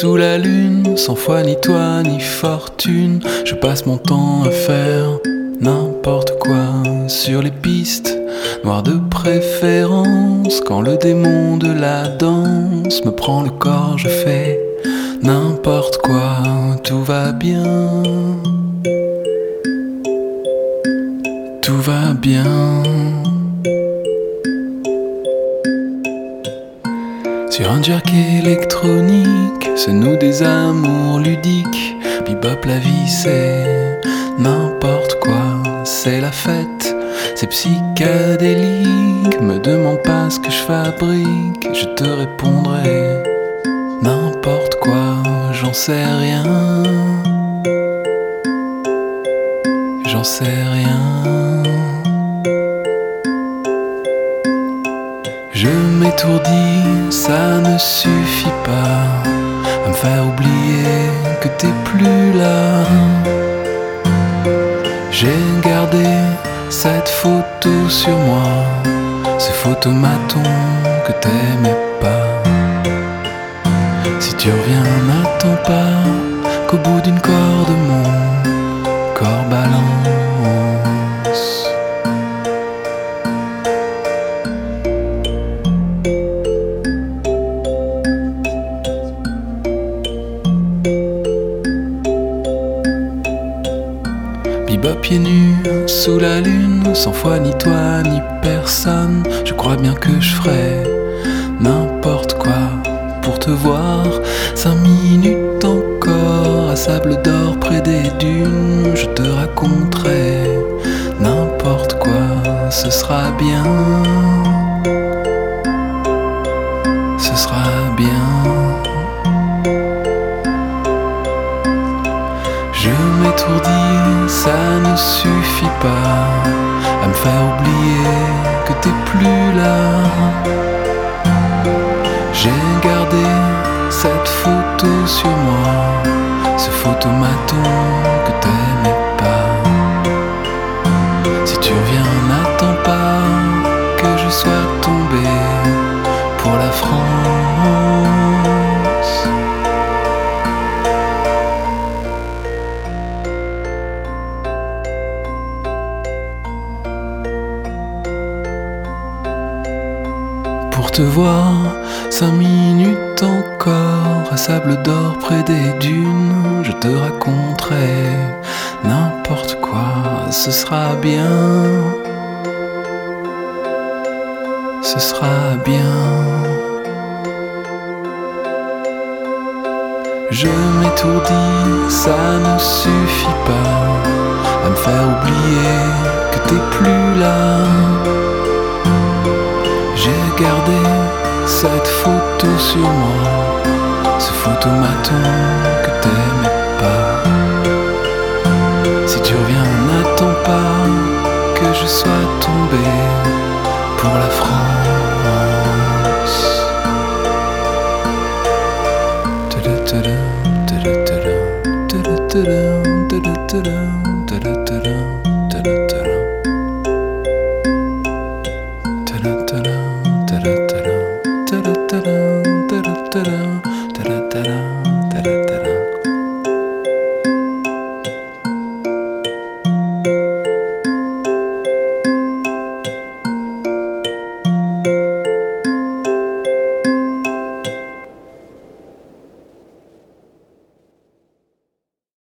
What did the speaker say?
sous la lune, sans foi ni toi ni fortune. Je passe mon temps à faire n'importe quoi sur les pistes noires de préférence. Quand le démon de la danse me prend le corps, je fais n'importe quoi, tout va bien. Tout va bien. Sur un jerk électronique se nouent des amours ludiques. Bebop, la vie c'est n'importe quoi, c'est la fête, c'est psychédélique. Me demande pas ce que je fabrique, je te répondrai n'importe quoi, j'en sais rien. J'en sais rien. Je m'étourdis, ça ne suffit pas à me faire oublier que t'es plus là. J'ai gardé cette photo sur moi, ce photomaton que t'aimais pas. Si tu reviens, n'attends pas qu'au bout d'une corde mon corps balance. Bebop pieds nus sous la lune, sans foi ni toi ni personne. Je crois bien que je ferai n'importe quoi pour te voir. 5 minutes encore à sable d'or près des dunes. Je te raconterai n'importe quoi, ce sera bien. Ce sera bien. Je m'étourdis, ça ne suffit pas à me faire oublier que t'es plus là. J'ai gardé cette photo sur moi, ce photomaton que t'aimais pas. Si tu reviens, n'attends pas que je sois tombé pour la France. Pour te voir, 5 minutes encore à sable d'or près des dunes. Je te raconterai n'importe quoi, ce sera bien. Ce sera bien. Je m'étourdis, ça ne suffit pas à me faire oublier que t'es plus là. J'ai gardé cette photo sur moi, ce photomaton que t'aimais pas. Si tu reviens, n'attends pas que je sois tombé pour la France.